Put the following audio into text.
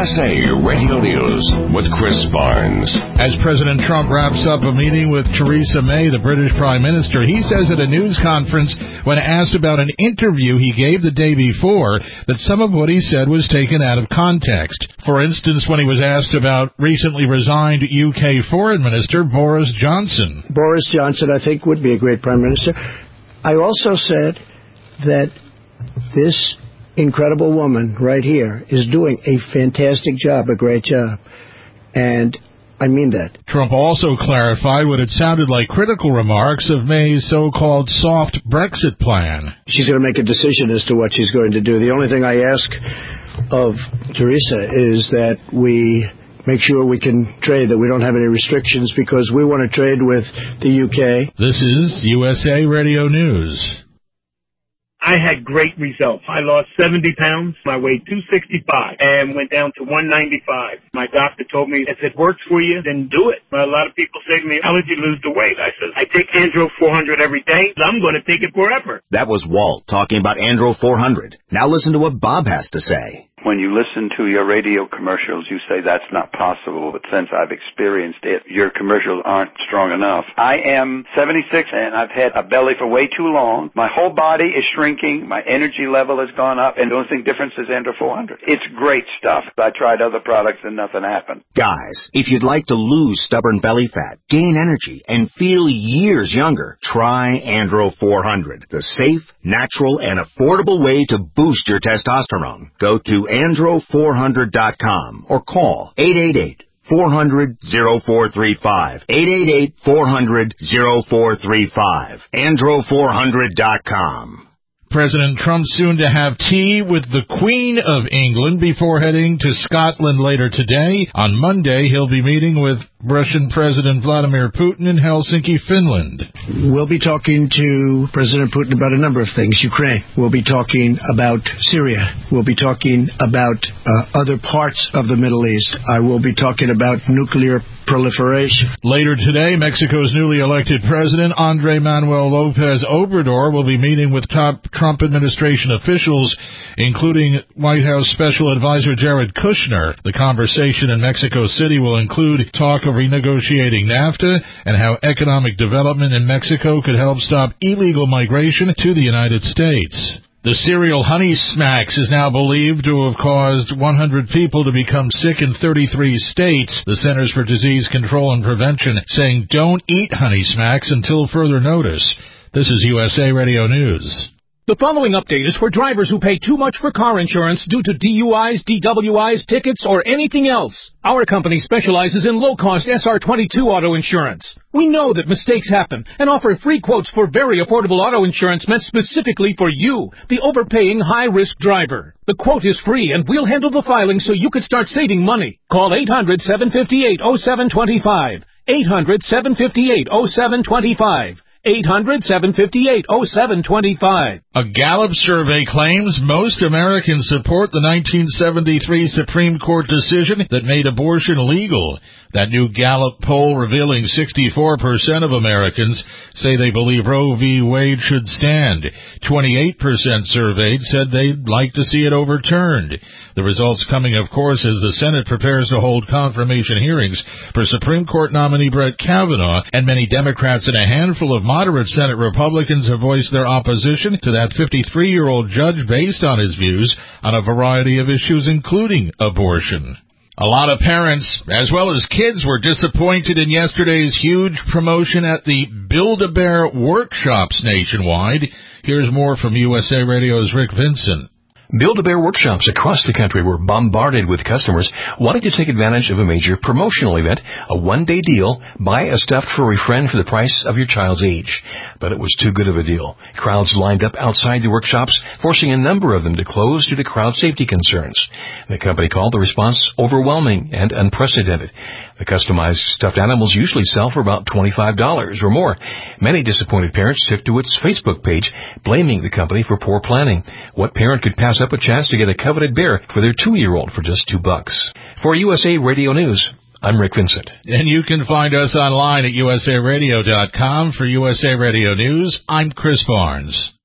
USA Radio News with Chris Barnes. As President Trump wraps up a meeting with Theresa May, the British Prime Minister, he says at a news conference when asked about an interview he gave the day before that some of what he said was taken out of context. For instance, when he was asked about recently resigned UK Foreign Minister Boris Johnson. Boris Johnson, I think, would be a great Prime Minister. I also said that this incredible woman right here is doing a fantastic job, a great job. And I mean that. Trump also clarified what had sounded like critical remarks of May's so-called soft Brexit plan. She's going to make a decision as to what she's going to do. The only thing I ask of Theresa is that we make sure we can trade, that we don't have any restrictions, because we want to trade with the UK. This is USA Radio News. I had great results. I lost 70 pounds. I weighed 265 and went down to 195. My doctor told me, if it works for you, then do it. A lot of people say to me, how did you lose the weight? I said, I take Andro 400 every day. I'm going to take it forever. That was Walt talking about Andro 400. Now listen to what Bob has to say. When you listen to your radio commercials, you say that's not possible, but since I've experienced it, your commercials aren't strong enough. I am 76 and I've had a belly for way too long. My whole body is shrinking. My energy level has gone up, and the only thing difference is Andro 400. It's great stuff. I tried other products and nothing happened. Guys, if you'd like to lose stubborn belly fat, gain energy, and feel years younger, try Andro 400, the safe, natural, and affordable way to boost your testosterone. Go to Andro400.com or call 888-400-0435. 888-400-0435. Andro400.com. President Trump soon to have tea with the Queen of England before heading to Scotland later today. On Monday, he'll be meeting with Russian President Vladimir Putin in Helsinki, Finland. We'll be talking to President Putin about a number of things. Ukraine. We'll be talking about Syria. We'll be talking about other parts of the Middle East. I will be talking about nuclear proliferation. Later today, Mexico's newly elected president, Andrés Manuel López Obrador, will be meeting with top Trump administration officials, including White House Special Advisor Jared Kushner. The conversation in Mexico City will include talk of renegotiating NAFTA and how economic development in Mexico could help stop illegal migration to the United States. The cereal Honey Smacks is now believed to have caused 100 people to become sick in 33 states. The Centers for Disease Control and Prevention saying don't eat Honey Smacks until further notice. This is USA Radio News. The following update is for drivers who pay too much for car insurance due to DUIs, DWIs, tickets, or anything else. Our company specializes in low-cost SR22 auto insurance. We know that mistakes happen and offer free quotes for very affordable auto insurance meant specifically for you, the overpaying high-risk driver. The quote is free, and we'll handle the filing so you can start saving money. Call 800-758-0725. 800-758-0725. 800-758-0725. A Gallup survey claims most Americans support the 1973 Supreme Court decision that made abortion legal. That new Gallup poll revealing 64% of Americans say they believe Roe v. Wade should stand. 28% surveyed said they'd like to see it overturned. The results coming, of course, as the Senate prepares to hold confirmation hearings for Supreme Court nominee Brett Kavanaugh, and many Democrats and a handful of moderate Senate Republicans have voiced their opposition to that 53-year-old judge based on his views on a variety of issues, including abortion. A lot of parents, as well as kids, were disappointed in yesterday's huge promotion at the Build-A-Bear workshops nationwide. Here's more from USA Radio's Rick Vincent. Build-A-Bear workshops across the country were bombarded with customers wanting to take advantage of a major promotional event, a one-day deal, buy a stuffed furry friend for the price of your child's age. But it was too good of a deal. Crowds lined up outside the workshops, forcing a number of them to close due to crowd safety concerns. The company called the response overwhelming and unprecedented. The customized stuffed animals usually sell for about $25 or more. Many disappointed parents took to its Facebook page, blaming the company for poor planning. What parent could pass up a chance to get a coveted bear for their 2-year-old for just $2? For USA Radio News, I'm Rick Vincent. And you can find us online at usaradio.com. For USA Radio News, I'm Chris Barnes.